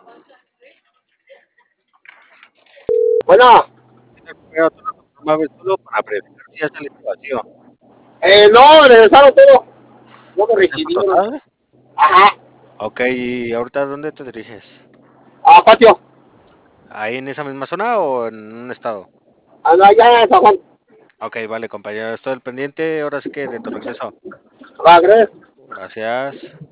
Bueno, Pero tú lo promueves solo para verificar si ya saliste vacío. no, regresaron todo. No me ¿Ya está requirieron. total? Ajá, Ok, ¿y ahorita dónde te diriges? a patio. ¿Ahí en esa misma zona o en un estado? Allá en San Juan. Ok, vale, compañero, estoy al pendiente. Ahora sí que de tu regreso. Va, ¿crees? Gracias.